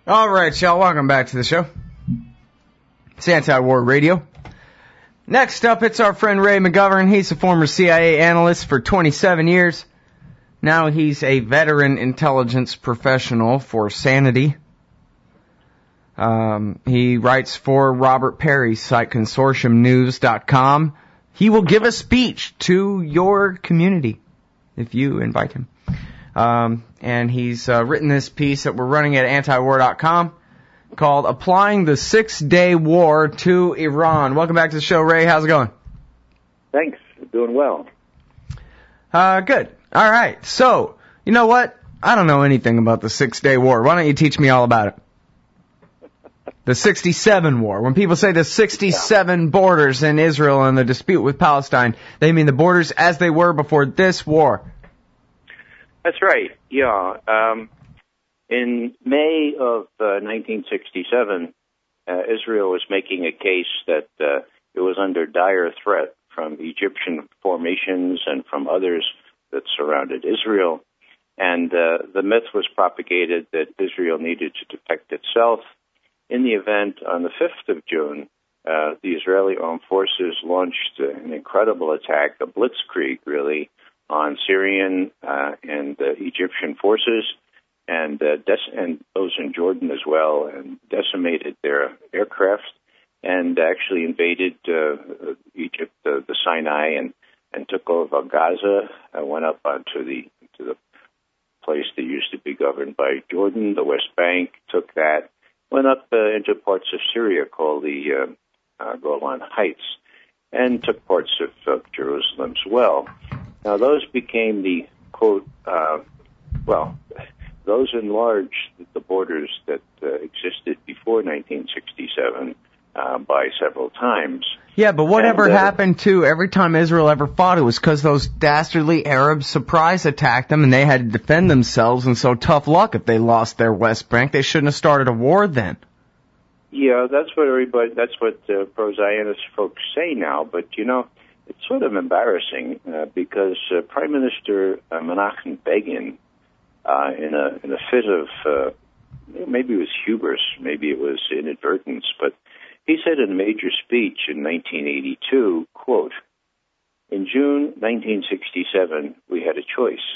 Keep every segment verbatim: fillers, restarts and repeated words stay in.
All right, y'all, welcome back to the show. It's Anti-War Radio. Next up, it's our friend Ray McGovern. He's a former C I A analyst for twenty-seven years. Now he's a veteran intelligence professional for Sanity. Um, he writes for Robert Perry's site, consortium news dot com. He will give a speech to your community if you invite him. Um, and he's uh, written this piece that we're running at anti war dot com called Applying the Six-Day War to Iran. Welcome back to the show, Ray. How's it going? Thanks. Doing well. Uh, good. All right. So, you know what? I don't know anything about the Six-Day War. Why don't you teach me all about it? The sixty-seven War. When people say the sixty-seven borders in Israel and the dispute with Palestine, they mean the borders as they were before this war. That's right. Yeah. Um, in May of uh, nineteen sixty-seven, uh, Israel was making a case that uh, it was under dire threat from Egyptian formations and from others that surrounded Israel. And uh, the myth was propagated that Israel needed to protect itself. In the event, on the fifth of June, uh, the Israeli Armed Forces launched uh, an incredible attack, a blitzkrieg, really, on Syrian uh, and uh, Egyptian forces, and uh, dec- and those in Jordan as well, and decimated their aircraft, and actually invaded uh, Egypt, uh, the Sinai, and, and took over Gaza, uh, went up onto the to the place that used to be governed by Jordan, the West Bank, took that, went up uh, into parts of Syria called the uh, uh, Golan Heights, and took parts of, of Jerusalem as well. Now, those became the, quote, uh, well, those enlarged the borders that uh, existed before nineteen sixty-seven uh, by several times. Yeah, but whatever and, uh, happened to every time Israel ever fought, it was because those dastardly Arabs surprise attacked them and they had to defend themselves, and so tough luck if they lost their West Bank. They shouldn't have started a war then. Yeah, that's what everybody, that's what uh, pro-Zionist folks say now, but, you know, it's sort of embarrassing uh, because uh, Prime Minister uh, Menachem Begin, uh, in a in a fit of, uh, maybe it was hubris, maybe it was inadvertence, but he said in a major speech in nineteen eighty-two, quote, "In June nineteen sixty-seven, we had a choice.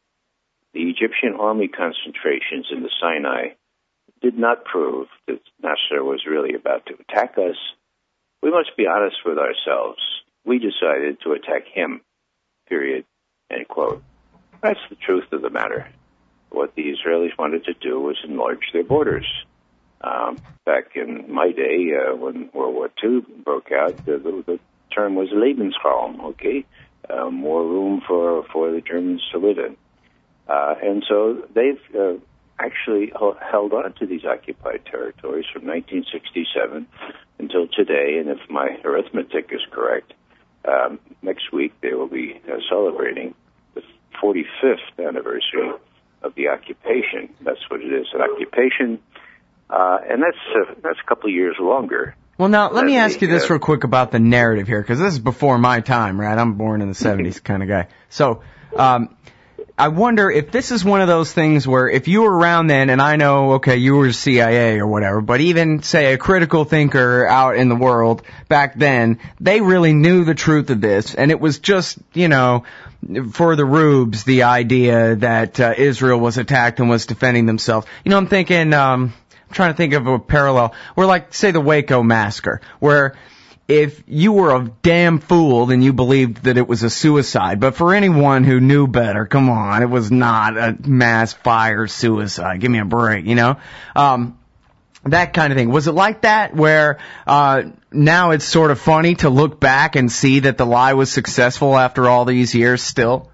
The Egyptian army concentrations in the Sinai did not prove that Nasser was really about to attack us. We must be honest with ourselves. We decided to attack him, period," end quote. That's the truth of the matter. What the Israelis wanted to do was enlarge their borders. Um, back in my day, uh, when World War Two broke out, the, the, the term was Lebensraum, okay? Uh, more room for, for the Germans to live in. Uh, and so they've uh, actually held on to these occupied territories from nineteen sixty-seven until today, and if my arithmetic is correct, um, next week they will be uh, celebrating the forty-fifth anniversary of the occupation. That's what it is, an occupation, uh, and that's uh, that's a couple of years longer. Well, now, let me ask the, you this uh, real quick about the narrative here, because this is before my time, right? I'm born in the seventies kind of guy. So, um, I wonder if this is one of those things where if you were around then, and I know, okay, you were C I A or whatever, but even, say, a critical thinker out in the world back then, they really knew the truth of this, and it was just, you know, for the rubes, the idea that uh, Israel was attacked and was defending themselves. You know, I'm thinking, um, I'm trying to think of a parallel, where, like, say, the Waco massacre, where if you were a damn fool, then you believed that it was a suicide. But for anyone who knew better, come on, it was not a mass fire suicide. Give me a break, you know? Um, that kind of thing. Was it like that, where uh now it's sort of funny to look back and see that the lie was successful after all these years still?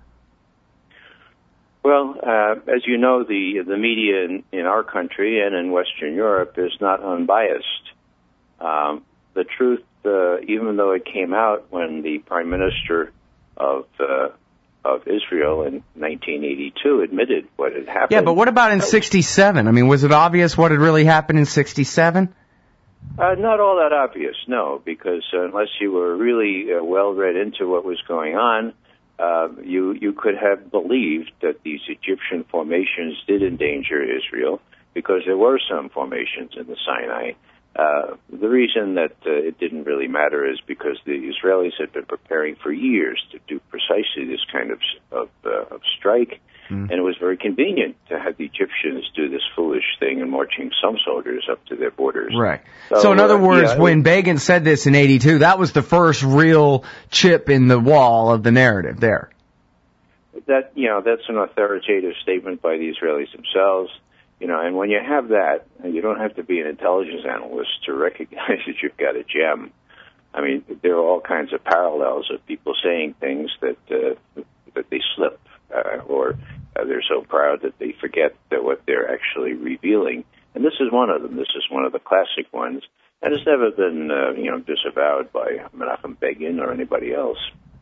Well, uh, as you know, the the media in, in our country and in Western Europe is not unbiased. Um, the truth, uh, even though it came out when the Prime Minister of uh, of Israel in nineteen eighty-two admitted what had happened. Yeah, but what about in sixty-seven? I mean, was it obvious what had really happened in sixty-seven? Uh, not all that obvious, no, because uh, unless you were really uh, well read into what was going on, uh, you you could have believed that these Egyptian formations did endanger Israel. because there were some formations in the Sinai. Uh, the reason that uh, it didn't really matter is because the Israelis had been preparing for years to do precisely this kind of of, uh, of strike, mm. and it was very convenient to have the Egyptians do this foolish thing and marching some soldiers up to their borders. Right. So, so in other uh, words, yeah, when Begin said this in eighty-two, that was the first real chip in the wall of the narrative there. That, you know, that's an authoritative statement by the Israelis themselves. You know, and when you have that, you don't have to be an intelligence analyst to recognize that you've got a gem. I mean, there are all kinds of parallels of people saying things that uh, that they slip, uh, or uh, they're so proud that they forget that what they're actually revealing. And this is one of them. This is one of the classic ones, and it's never been, uh, you know, disavowed by Menachem Begin or anybody else.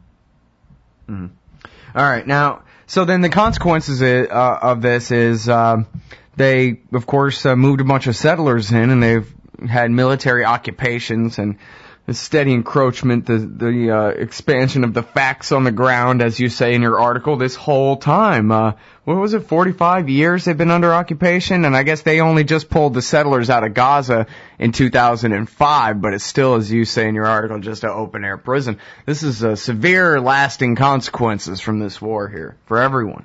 Mm-hmm. All right, now, so then the consequences uh, of this is. Um, They, of course, uh, moved a bunch of settlers in, and they've had military occupations and a steady encroachment, the the uh, expansion of the facts on the ground, as you say in your article, this whole time. Uh, what was it, forty-five years they've been under occupation? And I guess they only just pulled the settlers out of Gaza in two thousand five, but it's still, as you say in your article, just an open-air prison. This is uh, severe, lasting consequences from this war here for everyone.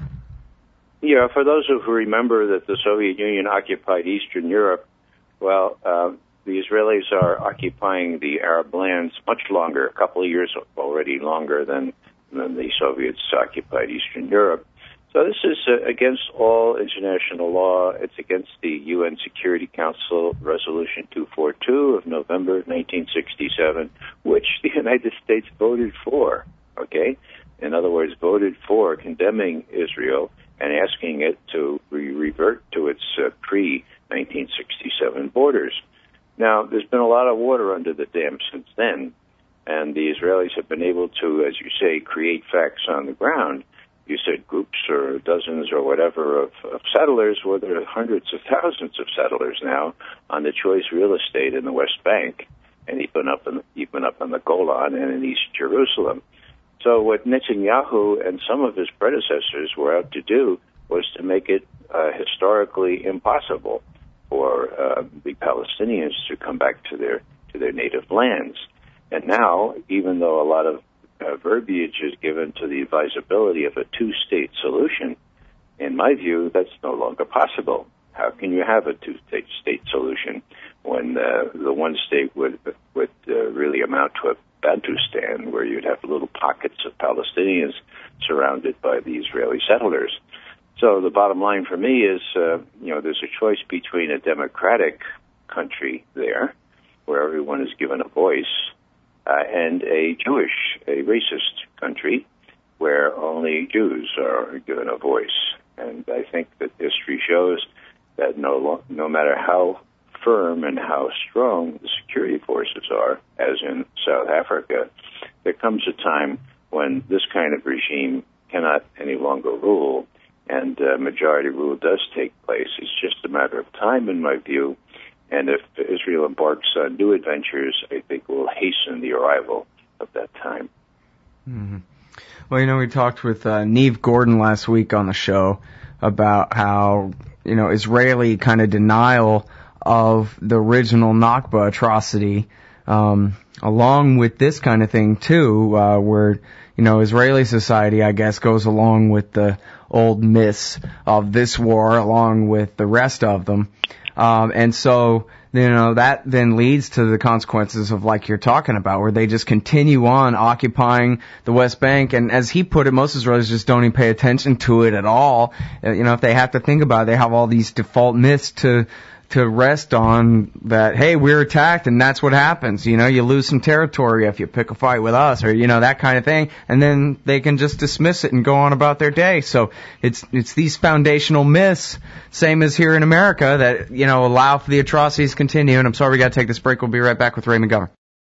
Yeah, for those who remember that the Soviet Union occupied Eastern Europe, well, uh, the Israelis are occupying the Arab lands much longer, a couple of years already longer than, than the Soviets occupied Eastern Europe. So this is uh, against all international law. It's against the U N Security Council Resolution two forty-two of November nineteen sixty-seven, which the United States voted for, okay? In other words, voted for condemning Israel and asking it to re- revert to its uh, pre nineteen sixty-seven borders. Now, there's been a lot of water under the dam since then, and the Israelis have been able to, as you say, create facts on the ground. You said groups or dozens or whatever of, of settlers. Well, there are hundreds of thousands of settlers now on the choice real estate in the West Bank, and even up in, even up in the Golan and in East Jerusalem. So what Netanyahu and some of his predecessors were out to do was to make it uh, historically impossible for uh, the Palestinians to come back to their to their native lands. And now, even though a lot of uh, verbiage is given to the advisability of a two-state solution, in my view, that's no longer possible. How can you have a two-state state solution when uh, the one state would would uh, really amount to a Bantustan, where you'd have little pockets of Palestinians surrounded by the Israeli settlers? So the bottom line for me is, uh, you know, there's a choice between a democratic country there, where everyone is given a voice, uh, and a Jewish, a racist country, where only Jews are given a voice. And I think that history shows that no, no matter how firm and how strong the security forces are, as in South Africa, there comes a time when this kind of regime cannot any longer rule, and uh, majority rule does take place. It's just a matter of time, in my view, and if Israel embarks on new adventures, I think it will hasten the arrival of that time. Mm-hmm. Well, you know, we talked with uh, Neve Gordon last week on the show about how, you know, Israeli kind of denial of the original Nakba atrocity, um, along with this kind of thing too, uh, where, you know, Israeli society, I guess, goes along with the old myths of this war, along with the rest of them. Um, and so, you know, that then leads to the consequences of, like you're talking about, where they just continue on occupying the West Bank. And as he put it, most Israelis just don't even pay attention to it at all. Uh, you know, if they have to think about it, they have all these default myths to to rest on that, hey, we're attacked and that's what happens. You know, you lose some territory if you pick a fight with us, or, you know, that kind of thing. And then they can just dismiss it and go on about their day. So it's, it's these foundational myths, same as here in America, that, you know, allow for the atrocities to continue. And I'm sorry we got to take this break. We'll be right back with Ray McGovern.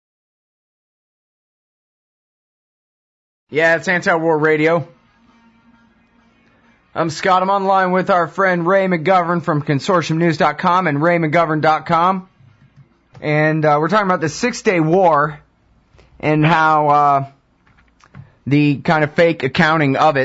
Yeah, it's Anti-War Radio. I'm Scott. I'm online with our friend Ray McGovern from consortium news dot com and ray mcgovern dot com. And uh, we're talking about the Six-Day War and how uh, the kind of fake accounting of it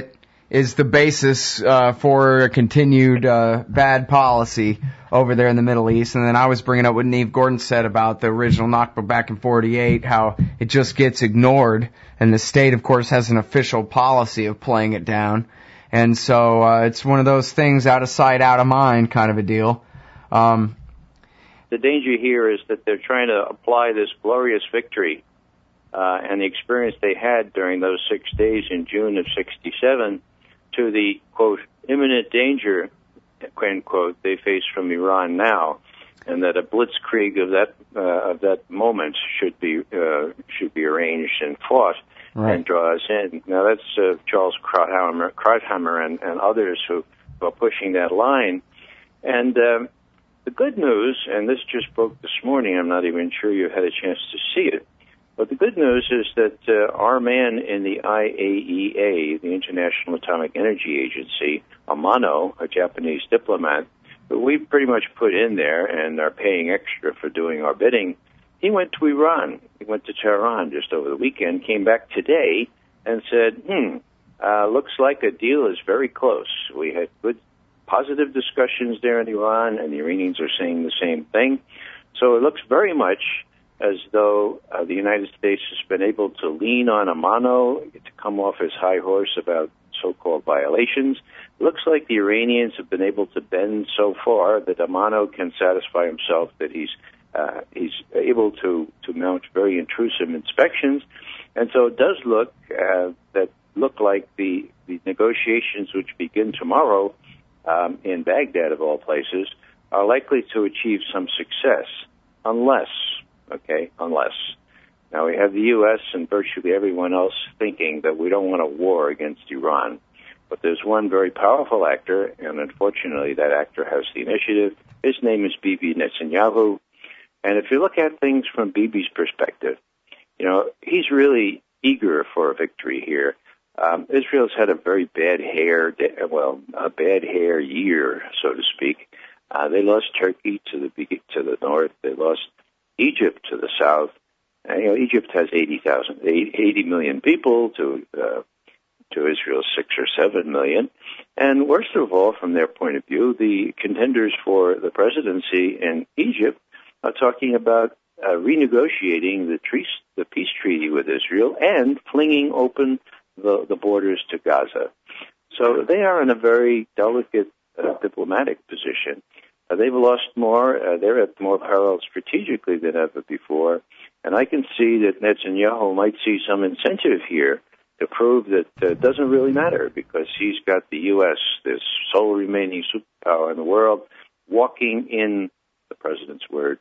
is the basis uh, for a continued uh, bad policy over there in the Middle East. And then I was bringing up what Neve Gordon said about the original Nakba back in forty-eight, how it just gets ignored, and the state, of course, has an official policy of playing it down. And so uh, it's one of those things, out of sight, out of mind kind of a deal. Um, the danger here is that they're trying to apply this glorious victory uh, and the experience they had during those six days in June of sixty-seven to the, quote, imminent danger, end quote, they face from Iran now, and that a blitzkrieg of that uh, of that moment should be uh, should be arranged and fought right. and draw us in. Now that's uh, Charles Krauthammer, Krauthammer and, and others who are pushing that line. And um, the good news, and this just broke this morning, I'm not even sure you had a chance to see it, but the good news is that uh, our man in the I A E A, the International Atomic Energy Agency, Amano, a Japanese diplomat, who we pretty much put in there and are paying extra for doing our bidding, he went to Iran. He went to Tehran just over the weekend, came back today and said, hmm, uh, looks like a deal is very close. We had good, positive discussions there in Iran, and the Iranians are saying the same thing. So it looks very much as though uh, the United States has been able to lean on Amano to come off his high horse about so-called violations. It looks like the Iranians have been able to bend so far that Amano can satisfy himself that he's uh, he's able to, to mount very intrusive inspections. And so it does look uh, that look like the, the negotiations which begin tomorrow um, in Baghdad, of all places, are likely to achieve some success, unless Okay, unless. Now, we have the U S and virtually everyone else thinking that we don't want a war against Iran. But there's one very powerful actor, and unfortunately that actor has the initiative. His name is Bibi Netanyahu. And if you look at things from Bibi's perspective, you know, he's really eager for a victory here. Um, Israel's had a very bad hair, well, a bad hair year, so to speak. Uh, they lost Turkey to the to the north. They lost Egypt to the south. Uh, you know, Egypt has eighty thousand, eighty million people to uh, to Israel's six or seven million. And worst of all, from their point of view, the contenders for the presidency in Egypt are talking about uh, renegotiating the, tre- the peace treaty with Israel and flinging open the, the borders to Gaza. So they are in a very delicate uh, diplomatic position. Uh, they've lost more. Uh, they're at more peril strategically than ever before. And I can see that Netanyahu might see some incentive here to prove that uh, it doesn't really matter, because he's got the U S, this sole remaining superpower in the world, walking in, the president's word,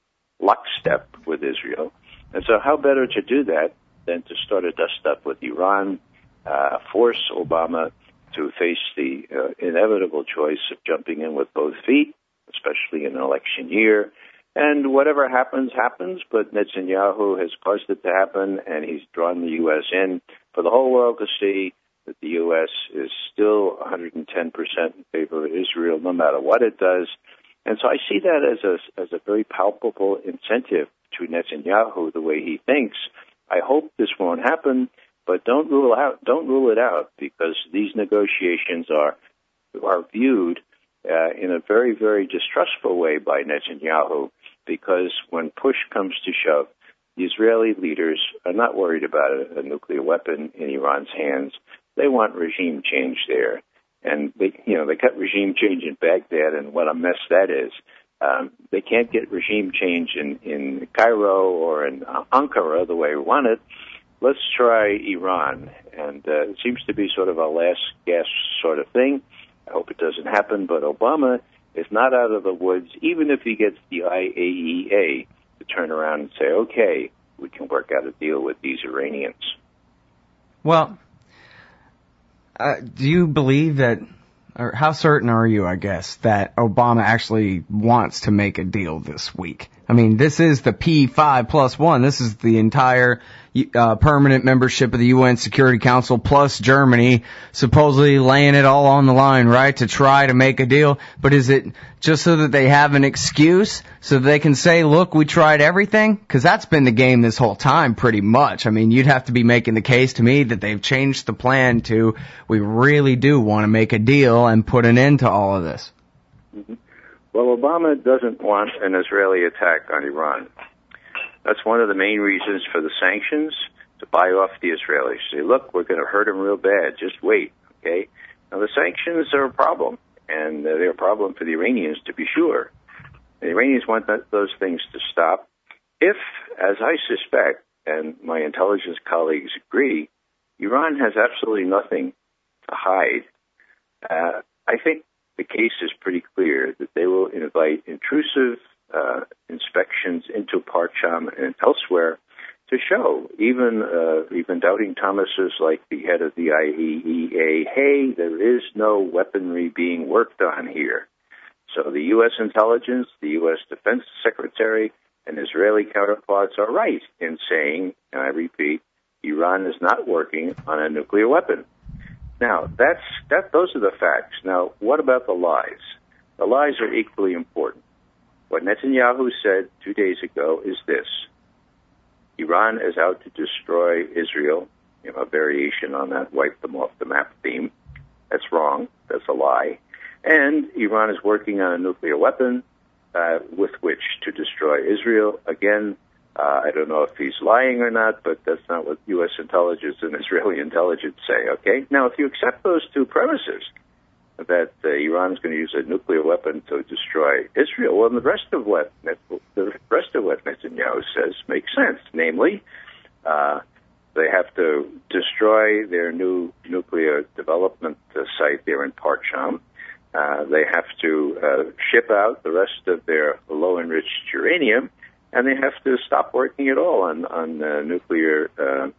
lockstep with Israel. And so how better to do that than to start a dust-up with Iran, uh, force Obama to face the uh, inevitable choice of jumping in with both feet, especially in an election year. And whatever happens, happens, but Netanyahu has caused it to happen, and he's drawn the U S in for the whole world to see that the U S is still one hundred ten percent in favor of Israel, no matter what it does. And so I see that as a, as a very palpable incentive to Netanyahu, the way he thinks. I hope this won't happen, but don't rule out, don't rule it out, because these negotiations are, are viewed Uh, in a very, very distrustful way by Netanyahu, because when push comes to shove, the Israeli leaders are not worried about a, a nuclear weapon in Iran's hands. They want regime change there. And, they, you know, they got regime change in Baghdad, and what a mess that is. Um, they can't get regime change in, in Cairo or in Ankara the way we want it. Let's try Iran. And uh, it seems to be sort of a last gasp sort of thing. I hope it doesn't happen, but Obama is not out of the woods, even if he gets the I A E A to turn around and say, okay, we can work out a deal with these Iranians. Well, uh, do you believe that, or how certain are you, I guess, that Obama actually wants to make a deal this week? I mean, this is the P five plus one. This is the entire uh, permanent membership of the U N Security Council plus Germany supposedly laying it all on the line, right, to try to make a deal. But is it just so that they have an excuse so that they can say, look, we tried everything? Because that's been the game this whole time pretty much. I mean, you'd have to be making the case to me that they've changed the plan to we really do want to make a deal and put an end to all of this. Mm-hmm. Well, Obama doesn't want an Israeli attack on Iran. That's one of the main reasons for the sanctions, to buy off the Israelis. Say, look, we're going to hurt them real bad. Just wait, okay? Now, the sanctions are a problem, and uh, they're a problem for the Iranians, to be sure. The Iranians want that, those things to stop. If, as I suspect, and my intelligence colleagues agree, Iran has absolutely nothing to hide, uh, I think the case is pretty clear that they will invite intrusive uh, inspections into Parcham and elsewhere to show even uh, even doubting Thomases like the head of the I A E A, hey, there is no weaponry being worked on here. So the U S intelligence, the U S Defense Secretary, and Israeli counterparts are right in saying, and I repeat, Iran is not working on a nuclear weapon. Now, that's that. Those are the facts. Now, what about the lies? The lies are equally important. What Netanyahu said two days ago is this: Iran is out to destroy Israel, you know, a variation on that wipe them off the map theme. That's wrong. That's a lie. And Iran is working on a nuclear weapon uh, with which to destroy Israel. Again, Uh, I don't know if he's lying or not, but that's not what U S intelligence and Israeli intelligence say, okay? Now, if you accept those two premises, that uh, Iran is going to use a nuclear weapon to destroy Israel, well, the rest of what the rest of what Netanyahu says makes sense. Namely, uh, they have to destroy their new nuclear development uh, site there in Parcham. Uh, they have to uh, ship out the rest of their low-enriched uranium, and they have to stop working at all on on uh, nuclear uh,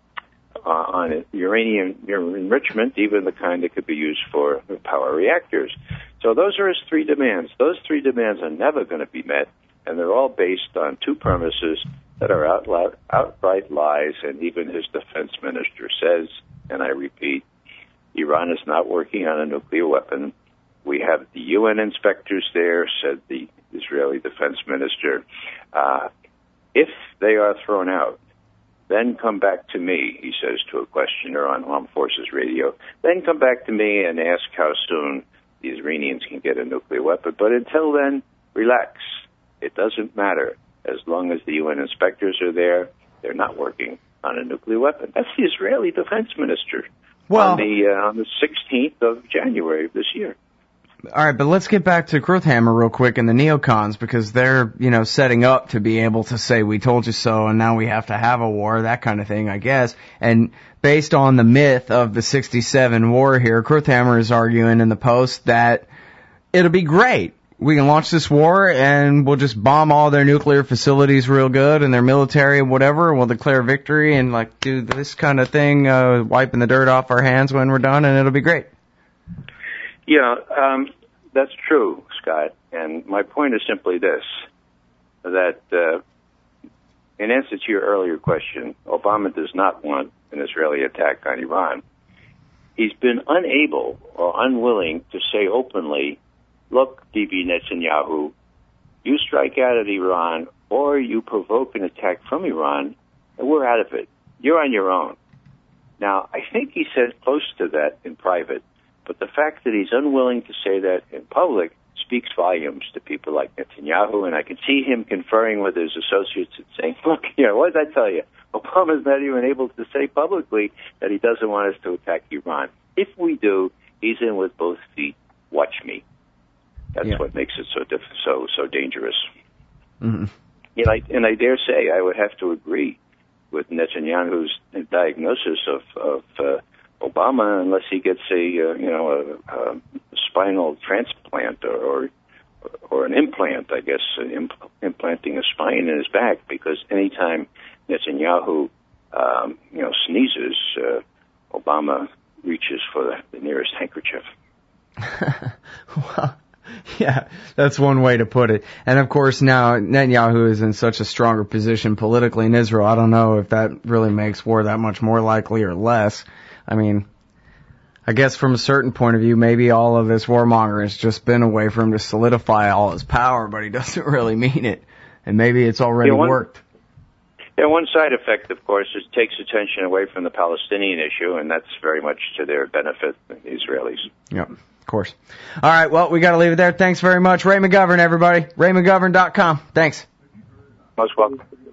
on uranium enrichment, even the kind that could be used for power reactors. So those are his three demands. Those three demands are never going to be met, and they're all based on two premises that are out, outright lies. And even his defense minister says, and I repeat, Iran is not working on a nuclear weapon. We have the U N inspectors there, said the Israeli defense minister. Uh, if they are thrown out, then come back to me, he says to a questioner on Armed Forces Radio. Then come back to me and ask how soon the Iranians can get a nuclear weapon. But until then, relax. It doesn't matter. As long as the U N inspectors are there, they're not working on a nuclear weapon. That's the Israeli defense minister well, on the uh, on the sixteenth of January of this year. All right, but let's get back to Kruthammer real quick and the neocons, because they're, you know, setting up to be able to say, we told you so, and now we have to have a war, that kind of thing, I guess. And based on the myth of the sixty-seven war here, Kruthammer is arguing in the Post that it'll be great. We can launch this war, and we'll just bomb all their nuclear facilities real good, and their military and whatever, and we'll declare victory and, like, do this kind of thing, uh, wiping the dirt off our hands when we're done, and it'll be great. Yeah, um, that's true, Scott. And my point is simply this, that uh, in answer to your earlier question, Obama does not want an Israeli attack on Iran. He's been unable or unwilling to say openly, look, Bibi Netanyahu, you strike out at Iran or you provoke an attack from Iran, and we're out of it. You're on your own. Now, I think he said close to that in private. But the fact that he's unwilling to say that in public speaks volumes to people like Netanyahu, and I can see him conferring with his associates and saying, look, you know, what did I tell you? Obama's not even able to say publicly that he doesn't want us to attack Iran. If we do, he's in with both feet. Watch me. That's yeah. what makes it so diff- so so dangerous. Mm-hmm. And, I, and I dare say I would have to agree with Netanyahu's diagnosis of, of uh, Obama, unless he gets a uh, you know a, a spinal transplant or, or or an implant, I guess, uh, imp- implanting a spine in his back. Because anytime Netanyahu um, you know sneezes, uh, Obama reaches for the, the nearest handkerchief. well, Yeah, that's one way to put it. And of course now Netanyahu is in such a stronger position politically in Israel. I don't know if that really makes war that much more likely or less. I mean, I guess from a certain point of view, maybe all of this warmongering has just been a way for him to solidify all his power, but he doesn't really mean it. And maybe it's already yeah, one, worked. Yeah, one side effect, of course, is it takes attention away from the Palestinian issue, and that's very much to their benefit, the Israelis. Yep. Of course. All right, well, we got to leave it there. Thanks very much. Ray McGovern, everybody. Ray McGovern dot com. Thanks. Most welcome.